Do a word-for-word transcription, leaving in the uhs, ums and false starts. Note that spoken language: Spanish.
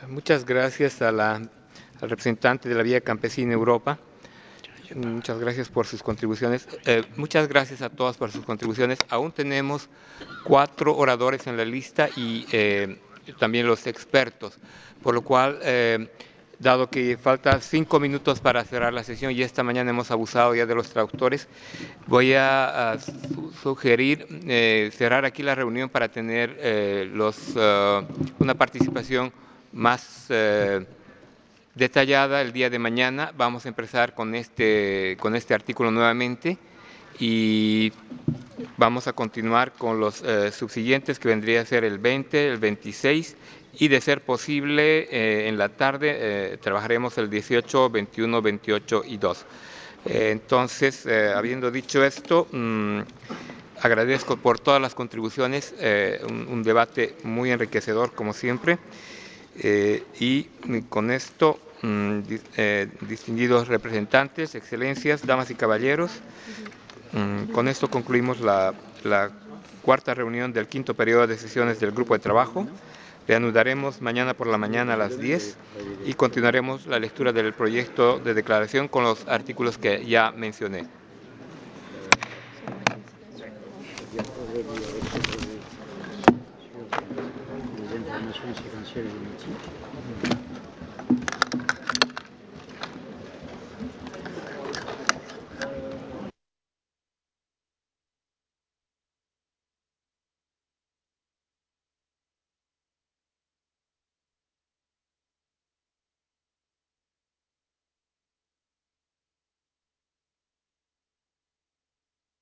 Muchas gracias a la, al representante de la Vía Campesina Europa. Muchas gracias por sus contribuciones. Eh, muchas gracias a todos por sus contribuciones. Aún tenemos cuatro oradores en la lista y eh, también los expertos, por lo cual, eh, dado que falta cinco minutos para cerrar la sesión y esta mañana hemos abusado ya de los traductores, voy a, a su sugerir eh, cerrar aquí la reunión para tener eh, los, uh, una participación más eh, detallada el día de mañana. Vamos a empezar con este, con este artículo nuevamente y vamos a continuar con los eh, subsiguientes, que vendría a ser el veinte, el veintiséis y, de ser posible, eh, en la tarde eh, trabajaremos el dieciocho, veintiuno, veintiocho y dos. Eh, entonces, eh, habiendo dicho esto, mmm, agradezco por todas las contribuciones, eh, un, un debate muy enriquecedor como siempre. Eh, y con esto, mmm, eh, distinguidos representantes, excelencias, damas y caballeros, mmm, con esto concluimos la, la cuarta reunión del quinto periodo de sesiones del Grupo de Trabajo. Reanudaremos mañana por la mañana a las diez y continuaremos la lectura del proyecto de declaración con los artículos que ya mencioné. Les informations séquentielles génétiques.